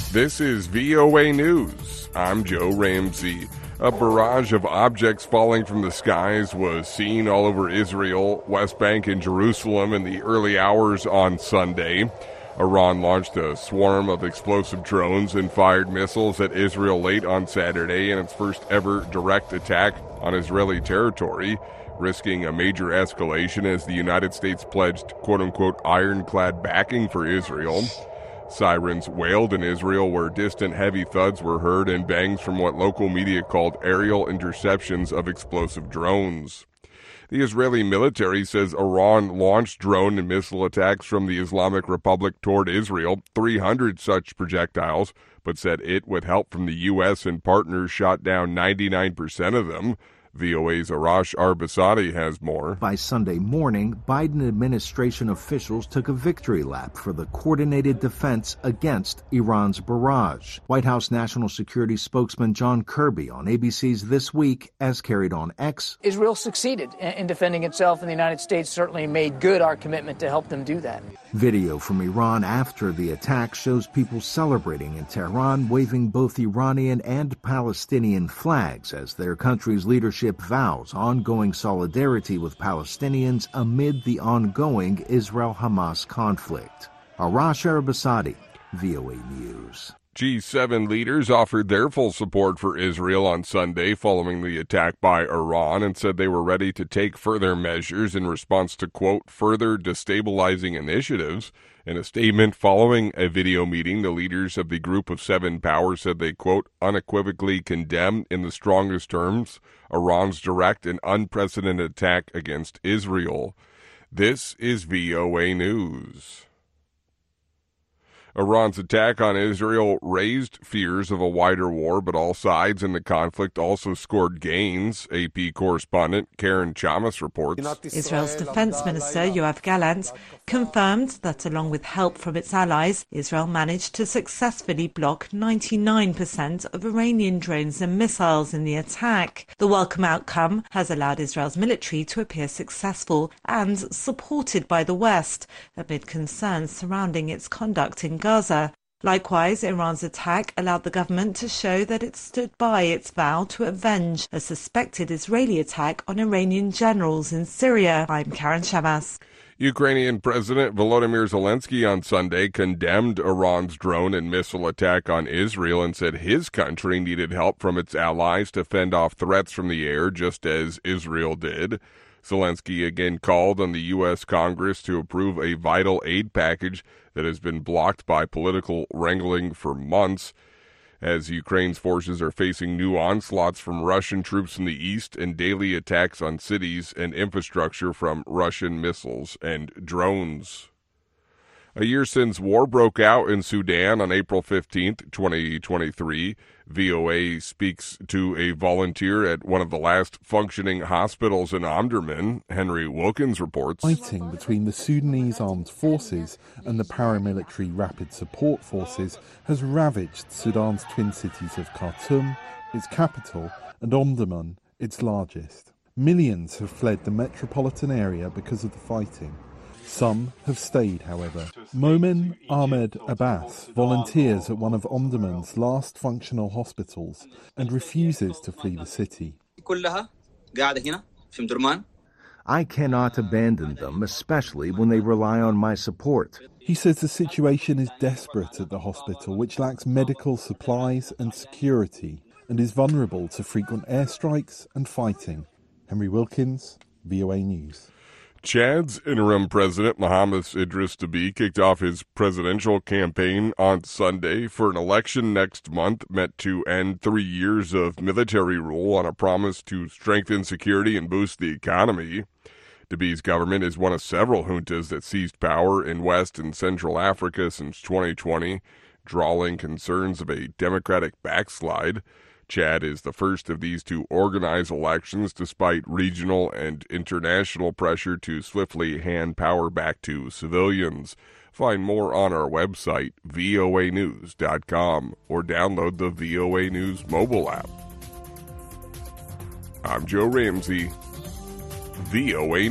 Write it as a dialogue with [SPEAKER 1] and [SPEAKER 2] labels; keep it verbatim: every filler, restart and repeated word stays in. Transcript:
[SPEAKER 1] This is V O A News. I'm Joe Ramsey. A barrage of objects falling from the skies was seen all over Israel, West Bank, and Jerusalem in the early hours on Sunday. Iran launched a swarm of explosive drones and fired missiles at Israel late on Saturday in its first ever direct attack on Israeli territory, risking a major escalation as the United States pledged quote-unquote ironclad backing for Israel. Sirens wailed in Israel where distant heavy thuds were heard and bangs from what local media called aerial interceptions of explosive drones. The Israeli military says Iran launched drone and missile attacks from the Islamic Republic toward Israel, three hundred such projectiles, but said it, with help from the U S and partners, shot down ninety-nine percent of them. V O A's Arash Arbasadi has more.
[SPEAKER 2] By Sunday morning, Biden administration officials took a victory lap for the coordinated defense against Iran's barrage. White House National Security spokesman John Kirby on A B C's This Week, as carried on X.
[SPEAKER 3] Israel succeeded in defending itself, and the United States certainly made good our commitment to help them do that.
[SPEAKER 2] Video from Iran after the attack shows people celebrating in Tehran, waving both Iranian and Palestinian flags as their country's leadership vows ongoing solidarity with Palestinians amid the ongoing Israel-Hamas conflict. Arash Arbasadi, V O A News.
[SPEAKER 1] G seven leaders offered their full support for Israel on Sunday following the attack by Iran and said they were ready to take further measures in response to, quote, further destabilizing initiatives. In a statement following a video meeting, the leaders of the Group of Seven Powers said they, quote, unequivocally condemn in the strongest terms Iran's direct and unprecedented attack against Israel. This is V O A News. Iran's attack on Israel raised fears of a wider war, but all sides in the conflict also scored gains. A P correspondent Karen Chamas reports.
[SPEAKER 4] Israel's defense minister Yoav Gallant confirmed that along with help from its allies, Israel managed to successfully block ninety-nine percent of Iranian drones and missiles in the attack. The welcome outcome has allowed Israel's military to appear successful and supported by the West amid concerns surrounding its conduct in Gaza. Likewise, Iran's attack allowed the government to show that it stood by its vow to avenge a suspected Israeli attack on Iranian generals in Syria. I'm Karen Chamas.
[SPEAKER 1] Ukrainian President Volodymyr Zelensky on Sunday condemned Iran's drone and missile attack on Israel and said his country needed help from its allies to fend off threats from the air, just as Israel did. Zelensky again called on the U S Congress to approve a vital aid package that has been blocked by political wrangling for months, as Ukraine's forces are facing new onslaughts from Russian troops in the east and daily attacks on cities and infrastructure from Russian missiles and drones. A year since war broke out in Sudan on April fifteenth, twenty twenty-three, V O A speaks to a volunteer at one of the last functioning hospitals in Omdurman. Henry Wilkins reports.
[SPEAKER 5] Fighting between the Sudanese armed forces and the paramilitary rapid support forces has ravaged Sudan's twin cities of Khartoum, its capital, and Omdurman, its largest. Millions have fled the metropolitan area because of the fighting. Some have stayed, however. Momin Ahmed Abbas volunteers at one of Omdurman's last functional hospitals and refuses to flee the city.
[SPEAKER 2] I cannot abandon them, especially when they rely on my support.
[SPEAKER 5] He says the situation is desperate at the hospital, which lacks medical supplies and security, and is vulnerable to frequent airstrikes and fighting. Henry Wilkins, V O A News.
[SPEAKER 1] Chad's interim president, Mohamed Idris Deby, kicked off his presidential campaign on Sunday for an election next month meant to end three years of military rule on a promise to strengthen security and boost the economy. Deby's government is one of several juntas that seized power in West and Central Africa since twenty twenty, drawing concerns of a democratic backslide. Chad is the first of these to organize elections despite regional and international pressure to swiftly hand power back to civilians. Find more on our website, V O A news dot com, or download the V O A News mobile app. I'm Joe Ramsey, V O A